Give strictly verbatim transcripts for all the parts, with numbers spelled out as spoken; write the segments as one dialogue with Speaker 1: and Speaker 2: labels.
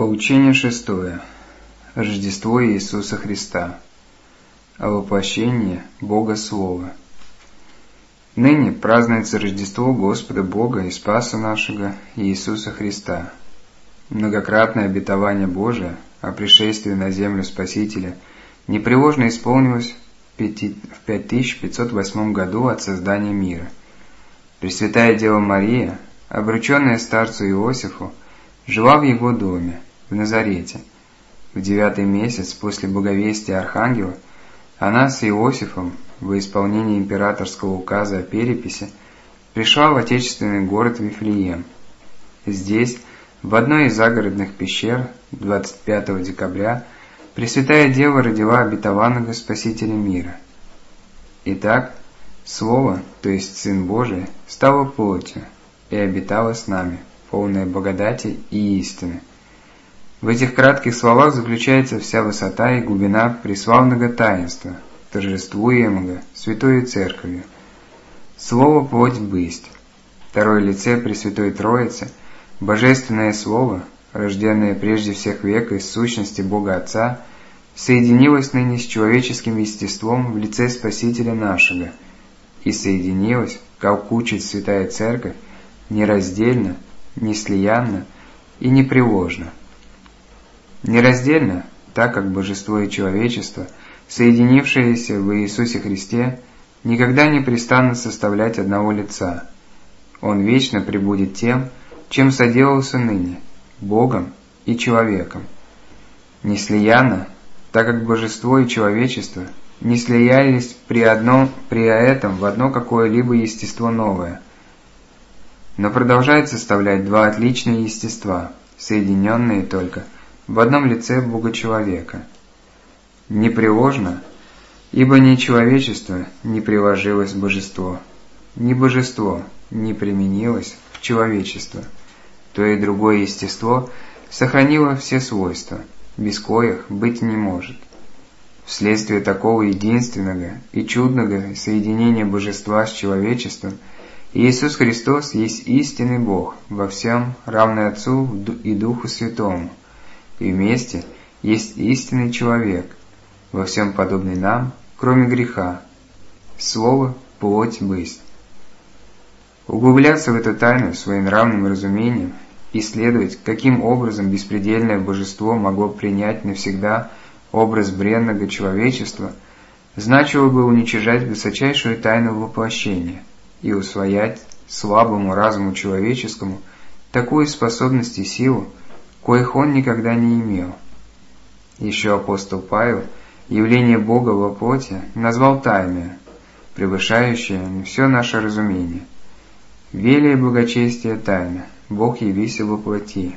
Speaker 1: Поучение шестое. Рождество Иисуса Христа. О воплощении Бога Слова. Ныне празднуется Рождество Господа Бога и Спаса нашего Иисуса Христа. Многократное обетование Божие о пришествии на землю Спасителя непреложно исполнилось в пять тысяч пятьсот восьмом году от создания мира. Пресвятая Дева Мария, обрученная старцу Иосифу, жила в его доме, в Назарете. В девятый месяц после благовестия Архангела она с Иосифом во исполнении императорского указа о переписи пришла в отечественный город Вифлеем. Здесь, в одной из загородных пещер, двадцать пятого декабря, Пресвятая Дева родила обетованного Спасителя мира. Итак, Слово, то есть Сын Божий, стало плотью и обитало с нами, полное благодати и истины. В этих кратких словах заключается вся высота и глубина преславного таинства, торжествуемого Святою Церковью. Слово плоть бысть. Второе лице Пресвятой Троицы, Божественное Слово, рожденное прежде всех века из сущности Бога Отца, соединилось ныне с человеческим естеством в лице Спасителя нашего, и соединилось, как учит Святая Церковь, нераздельно, неслиянно и непреложно. Нераздельно, так как божество и человечество, соединившиеся в Иисусе Христе, никогда не престанут составлять одного лица. Он вечно пребудет тем, чем соделался ныне, Богом и человеком. Неслиянно, так как божество и человечество не слиялись при, одном, при этом в одно какое-либо естество новое, но продолжает составлять два отличные естества, соединенные только в одном лице Бога-человека. Непреложно, ибо ни человечество не приложилось в божество, ни божество не применилось в человечество. То и другое естество сохранило все свойства, без коих быть не может. Вследствие такого единственного и чудного соединения божества с человечеством, Иисус Христос есть истинный Бог во всем, равный Отцу и Духу Святому, и вместе есть истинный человек, во всем подобный нам, кроме греха. Слово плоть бысть. Углубляться в эту тайну своим нравным разумением, исследовать, каким образом беспредельное божество могло принять навсегда образ бренного человечества, значило бы уничижать высочайшую тайну воплощения и усвоять слабому разуму человеческому такую способность и силу, коих он никогда не имел. Еще апостол Павел явление Бога во плоти назвал тайной, превышающее все наше разумение. Велие благочестие тайна, Бог явися во плоти.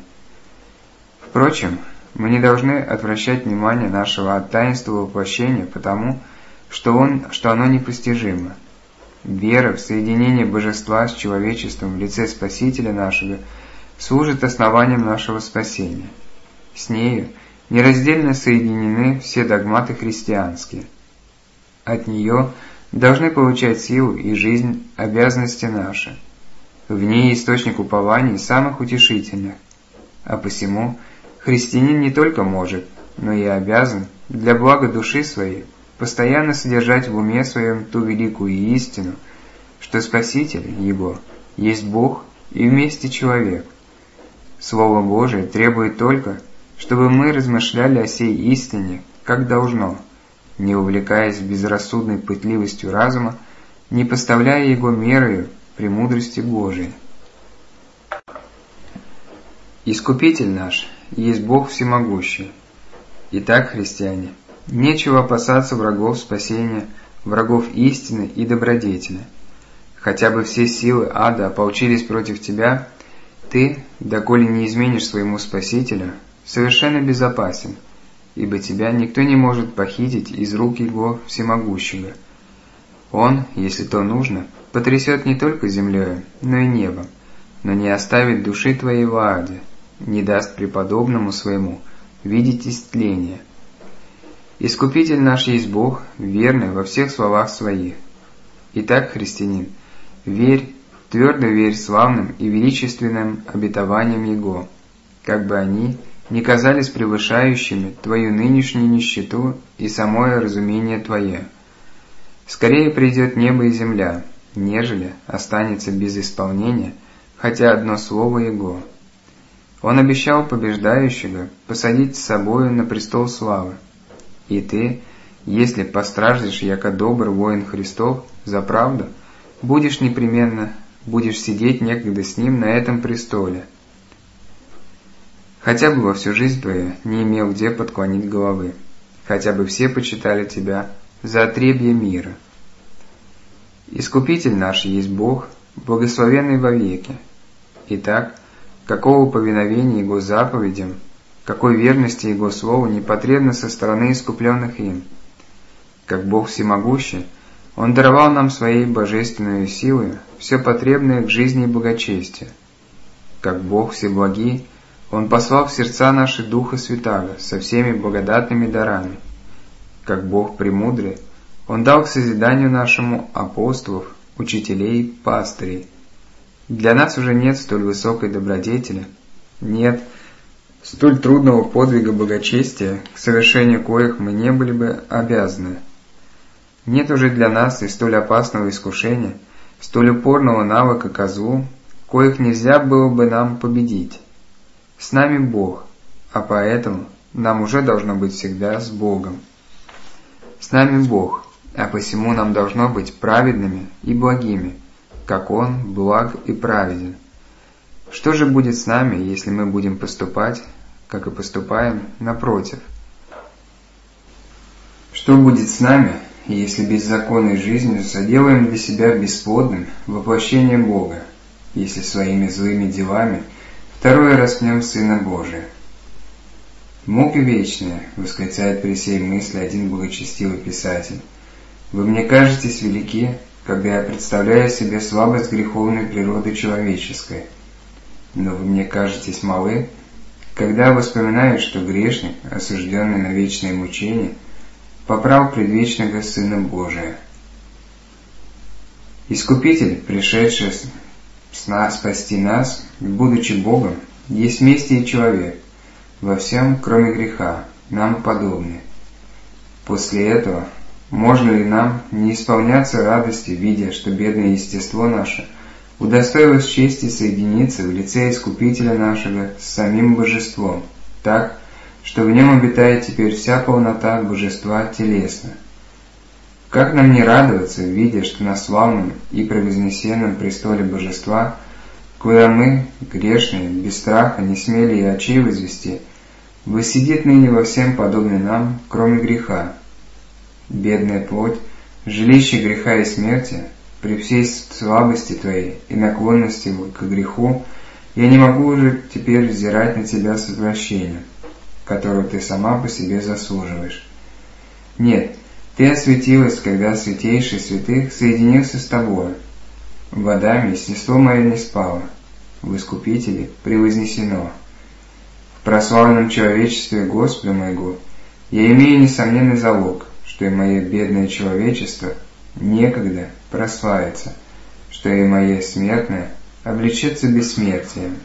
Speaker 1: Впрочем, мы не должны отвращать внимание нашего от таинства воплощения, потому что, он, что оно непостижимо. Вера в соединение божества с человечеством в лице Спасителя нашего служит основанием нашего спасения. С нею нераздельно соединены все догматы христианские. От нее должны получать силу и жизнь обязанности наши. В ней источник упований самых утешительных, а посему христианин не только может, но и обязан для блага души своей постоянно содержать в уме своем ту великую истину, что Спаситель его есть Бог и вместе человек. Слово Божие требует только, чтобы мы размышляли о сей истине, как должно, не увлекаясь безрассудной пытливостью разума, не поставляя его мерою премудрости Божией. Искупитель наш есть Бог всемогущий. Итак, христиане, нечего опасаться врагов спасения, врагов истины и добродетели. Хотя бы все силы ада ополчились против тебя, ты, доколе не изменишь своему Спасителю, совершенно безопасен, ибо тебя никто не может похитить из рук Его всемогущего. Он, если то нужно, потрясет не только землею, но и небом, но не оставит души твоей в аде, не даст преподобному своему видеть истление. Искупитель наш есть Бог, верный во всех словах своих. Итак, христианин, верь, твердо верь славным и величественным обетованиям Его, как бы они не казались превышающими Твою нынешнюю нищету и самое разумение Твое. Скорее придет небо и земля, нежели останется без исполнения хотя одно слово Его. Он обещал побеждающего посадить с собою на престол славы. И ты, если постраждешь, яко добр воин Христов, за правду, будешь непременно, будешь сидеть некогда с ним на этом престоле. Хотя бы во всю жизнь твою не имел где подклонить головы, хотя бы все почитали тебя за отребье мира. Искупитель наш есть Бог, благословенный вовеки. Итак, какого повиновения Его заповедям, какой верности Его Слову не потребно со стороны искупленных им. Как Бог всемогущий, Он даровал нам Своей божественной силой все потребное к жизни и благочестию. Как Бог всеблагий, Он послал в сердца наши Духа Святаго со всеми благодатными дарами. Как Бог премудрый, Он дал к созиданию нашему апостолов, учителей, пастырей. Для нас уже нет столь высокой добродетели, нет столь трудного подвига благочестия, к совершению коих мы не были бы обязаны. Нет уже для нас и столь опасного искушения, столь упорного навыка ко злу, коих нельзя было бы нам победить. С нами Бог, а поэтому нам уже должно быть всегда с Богом. С нами Бог, а посему нам должно быть праведными и благими, как Он благ и праведен. Что же будет с нами, если мы будем поступать, как и поступаем, напротив? Что будет с нами, если беззаконной жизнью соделаем для себя бесплодным воплощение Бога, если своими злыми делами второе распнем Сына Божия? «Муки вечные», — восклицает при сей мысли один благочестивый писатель, «вы мне кажетесь велики, когда я представляю себе слабость греховной природы человеческой. Но вы мне кажетесь малы, когда воспоминаю, что грешник, осужденный на вечное мучение, попрал предвечного Сына Божия. Искупитель, пришедший с нас спасти нас, будучи Богом, есть вместе и человек, во всем, кроме греха, нам подобный. После этого можно ли нам не исполняться радости, видя, что бедное естество наше удостоилось чести соединиться в лице Искупителя нашего с самим Божеством, так, что в нем обитает теперь вся полнота Божества телесно? Как нам не радоваться, видя, что на славном и превознесенном престоле Божества, куда мы, грешные, без страха, не смели и очей возвести, воссидит ныне во всем подобный нам, кроме греха? Бедная плоть, жилище греха и смерти, при всей слабости твоей и наклонности к греху, я не могу уже теперь взирать на тебя с отвращением, которого ты сама по себе заслуживаешь. Нет, ты осветилась, когда святейший святых соединился с тобой. В Адаме естество мое не спало, в Искупителе превознесено. В прославленном человечестве Господа моего я имею несомненный залог, что и мое бедное человечество некогда прославится, что и мое смертное облечется бессмертием.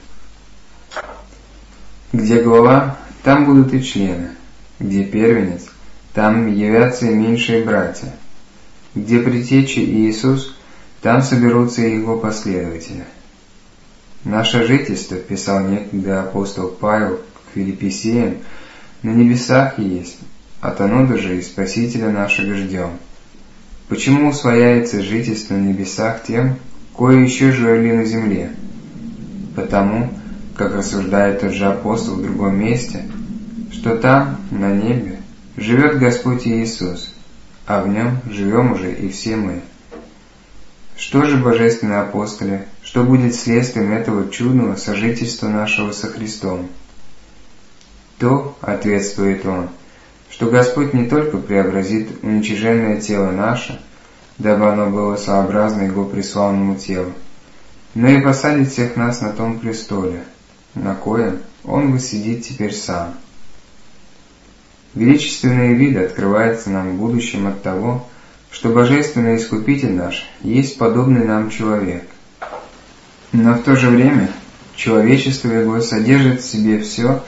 Speaker 1: Где голова, там будут и члены, где первенец, там явятся и меньшие братья, где предтеча Иисус, там соберутся и Его последователи. Наше жительство, писал некогда апостол Павел к Филиппесеям, на небесах есть, от онода же и Спасителя нашего ждем. Почему усвояется жительство на небесах тем, кое еще жили на земле? Потому, как рассуждает тот же апостол в другом месте, что там, на небе, живет Господь Иисус, а в Нем живем уже и все мы. Что же, божественные апостоли, что будет следствием этого чудного сожительства нашего со Христом? То, ответствует он, что Господь не только преобразит уничиженное тело наше, дабы оно было сообразно Его преславному телу, но и посадит всех нас на том престоле, на коем Он воссидит теперь сам. Величественные виды открываются нам в будущем от того, что Божественный Искупитель наш есть подобный нам человек. Но в то же время человечество Его содержит в себе все,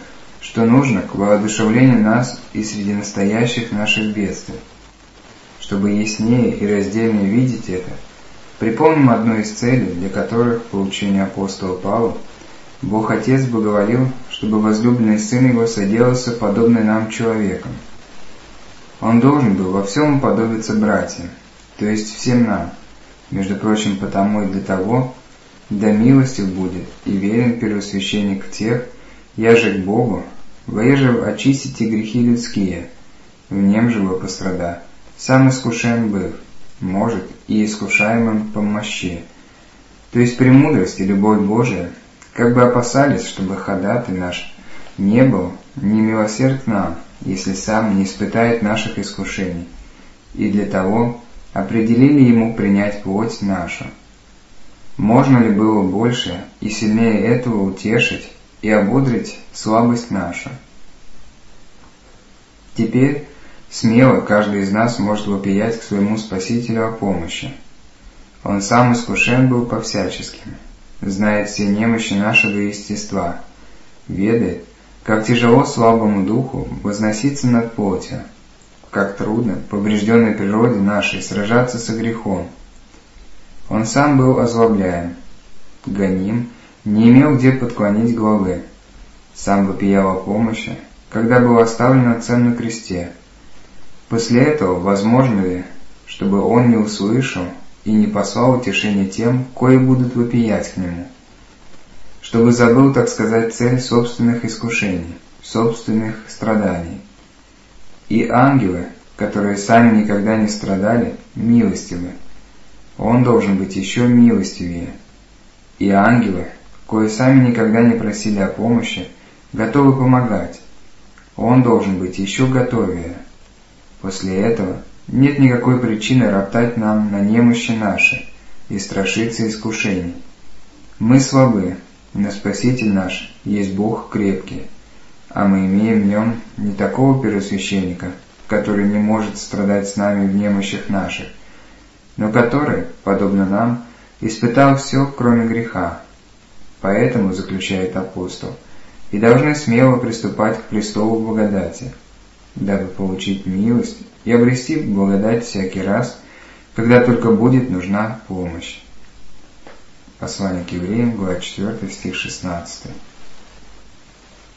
Speaker 1: что нужно к воодушевлению нас и среди настоящих наших бедствий. Чтобы яснее и раздельнее видеть это, припомним одну из целей, для которых, по учению апостола Павла, Бог Отец благоволил, чтобы возлюбленный Сын Его соделался подобным нам человеком. Он должен был во всем уподобиться братьям, то есть всем нам, между прочим, потому и для того, да милостив будет и верен первосвященник тех, яже к Богу, воеже очистите грехи людские, в нем же вы пострада, сам искушен был, может и искушаемым помощи. То есть премудрость и любовь Божия, как бы опасались, чтобы ходатай наш не был не милосерд к нам, если сам не испытает наших искушений, и для того определили ему принять плоть нашу. Можно ли было больше и сильнее этого утешить и ободрить слабость нашу? Теперь смело каждый из нас может вопиять к своему Спасителю о помощи. Он сам искушен был по-всяческим, знает все немощи нашего естества, ведает, как тяжело слабому духу возноситься над плотью, как трудно поврежденной природе нашей сражаться со грехом. Он сам был озлобляем, гоним, не имел где подклонить головы, сам вопиял о помощи, когда был оставлен Отцем на кресте. После этого возможно ли, чтобы он не услышал и не послал утешения тем, кои будут вопиять к нему? Чтобы забыл, так сказать, цель собственных искушений, собственных страданий. И ангелы, которые сами никогда не страдали, милостивы. Он должен быть еще милостивее. И ангелы, кои сами никогда не просили о помощи, готовы помогать. Он должен быть еще готовее. После этого нет никакой причины роптать нам на немощи наши и страшиться искушений. Мы слабы, но Спаситель наш есть Бог крепкий, а мы имеем в нем не такого первосвященника, который не может страдать с нами в немощах наших, но который, подобно нам, испытал все, кроме греха. Поэтому, заключает апостол, и должны смело приступать к престолу благодати, дабы получить милость и обрести благодать всякий раз, когда только будет нужна помощь. Послание к евреям, глава четвёртая, стих шестнадцатый.